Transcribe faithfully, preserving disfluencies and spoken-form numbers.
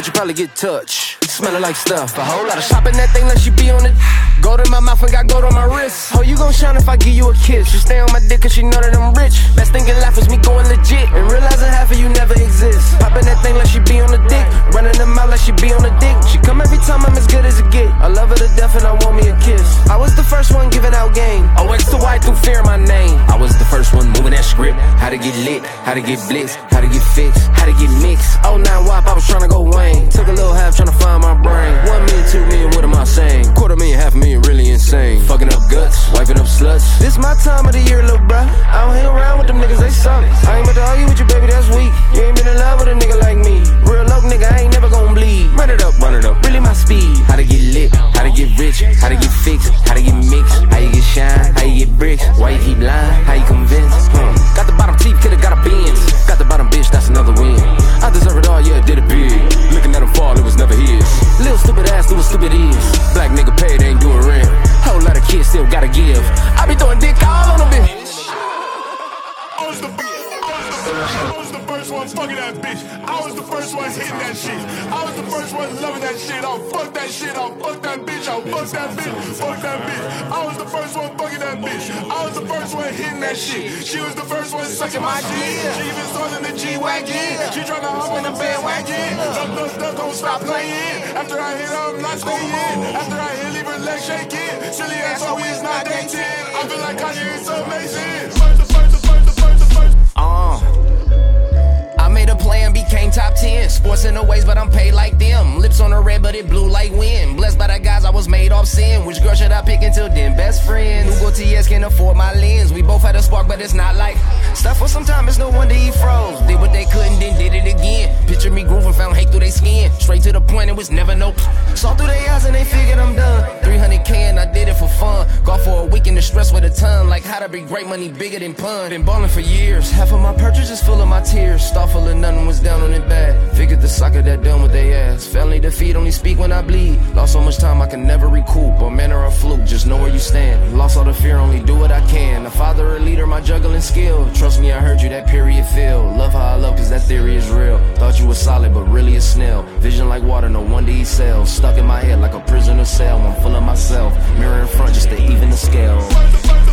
but you probably get touched. Smelling like stuff. A whole lot of shopping that thing like she be on it. Gold in my mouth and got gold on my wrist. Oh, you gon' shine if I give you a kiss. She stay on my dick cause she know that I'm rich. Best thing in life is me going legit and realizing half of you never exist. Popping that thing like she be on the dick, running them out like she be on the dick. She come every time I'm as good as it get. I love her to death and I want me a kiss. I was the first one giving out game. O X to Y through fear my name. I was the first one moving that script. How to get lit, how to get blitzed, how to get fixed, how to get mixed. Oh nine wop, I was tryna go Wayne. Took a little half tryna find my brain. One million, two million, what am I saying? Quarter million, half a million, really insane. Fucking up guts, wiping up sluts. This my time of the year, little bruh. I don't hang around with them niggas, they suck. I ain't about to argue with you, baby, that's weak. You ain't been in love with a nigga like me. Real low nigga, I ain't never gon' bleed. Run it up, run it up, really my speed. How to get lit, how to get rich, how to get fixed, how to get mixed, how you get shine, how you get bricks, why you keep lying, how you convince. Hmm. Got the bottom teeth, coulda got a Benz. Got the bottom bitch, that's another win. I deserve it all, yeah, did it big. Looking at him fall, it was never his. Little stupid ass, do what stupid is. Black nigga paid, ain't doing rent. Whole lot of kids still gotta give. I be throwing dick all on a bitch. I was the I was the first one fucking that bitch. I was the first one hitting that shit. I was the first one loving that shit. I'll fuck that shit. I'll fuck that bitch. I'll fuck that bitch. Fuck that bitch. I was the first one fucking that bitch. I was the first one hitting that shit. She was the first one sucking my dick. She even started in the G-Wagon. She tryna hop on the bandwagon. Duck, duck, duck, don't stop playing. After I hit her, I'm not staying. After I hit, leave her leg shaking. Silly ass always not dating. I feel like Kanye is amazing. First, the first, the first, the first, the first. Uh, I made a play and became top ten. Sports in the ways, but I'm paid like them. Lips on the red, but it blew like wind. Blessed by the guys I was made off sin. Which girl should I pick until then? Best friend. Hugo T S can't afford my lens. We both had a spark, but it's not like stuff for some time. It's no wonder he froze. Did what they couldn't, then did it again. Picture me grooving, found hate through their skin. Straight to the point, it was never no. Saw through their eyes and they figured I'm done. three hundred K and I did it for fun. Golf for a week in the stress with a ton. Like how to be great money bigger than pun. Been ballin' for years. Half of my purchases full of my tears. Start full of nothing was down on it bad. Figured the sucker that done with they ass. Family defeat, only speak when I bleed. Lost so much time I can never recoup. A man or a fluke, just know where you stand. Lost all the fear, only do what I can. A father or leader, my juggling skill. Trust me, I heard you, that period feel. Love how I love, cause that theory is real. Thought you was solid, but really a snail. Vision like water, no wonder he sells. Stuck in my head like a prisoner cell. I'm full of myself. Mirror in front just to even the scale.